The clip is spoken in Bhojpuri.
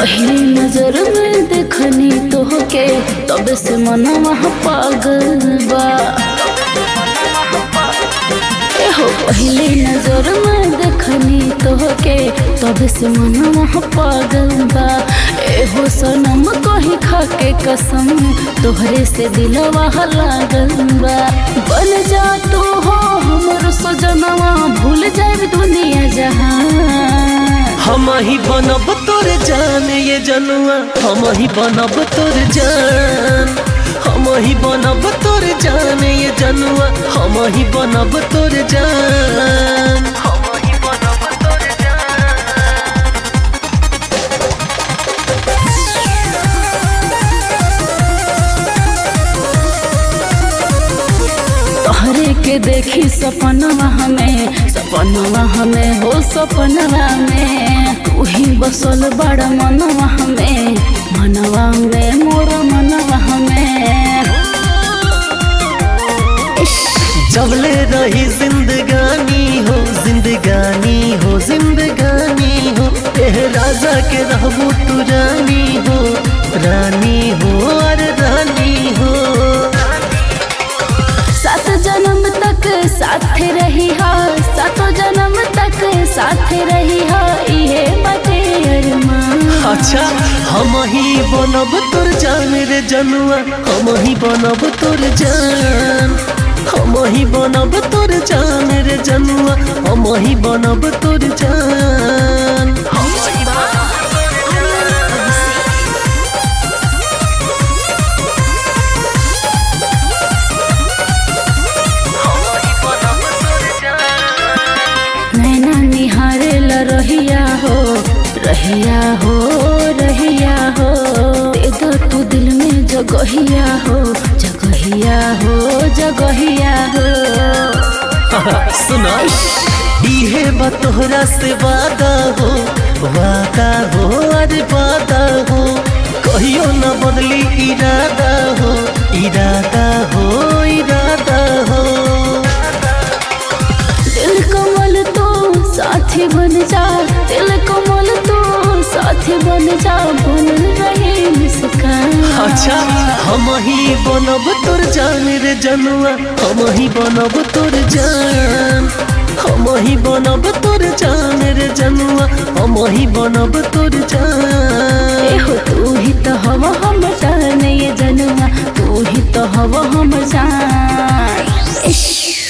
पहली नजर में देखनी तोहके तब से मनवा पागल बा। हो पहली नजर में देखनी तोहके तब से मनवा पागल बा। एहो सनम कही खाके कसम तोहरे से दिलवा लागल बा। बन जा तू हो हमर सजनवा भूल जाए दुनिया जहां। हम ही बनब तोर जान ये जनुआ, हम ही बनब तोर जान। हम ही बनब तोर जान ये जनुआ, हम ही बनब तोर जान। तोहरे के देखी सपनवा हमें हो सपनवा में तू ही बसल बड़ा मनवा हमें मोर मनवा हमें। जबले रही जिंदगानी हो जिंदगानी हो जिंदगानी हो, एह राजा के रहबू तू रानी हो अरे रानी हो। सात जन्म तक साथ रही हा, सातों जन्म तक साथ रही हा, इहे बाटे अरमान। अच्छा हम ही बनब तोर जान रे जनुआ, हम ही बनब तोर जान। हम ही बनब तोर जान रे जनुआ, हम ही बनब तोर जान। नैना निहारे ला रहिया हो दे दो तू दिल में जगहिया हो सुना इहे बा तोहरा से वादा हो अरे वादा हो। कहियो न बदली इरादा हो इरादा हो। दिल कमल तो साथी बन जा, दिल कमल तो साथी बन जा, बन रहे मुस्कान। अच्छा हम ही बनब तोर जान रे जनुआ, हम ही बनब तोर जान। हम ही बनब तोर जान रे जनुआ, हम ही बनब तोर जान। एहो तू ही तो हवा हम जान ये जनुआ, तू ही तो हवा हम जान।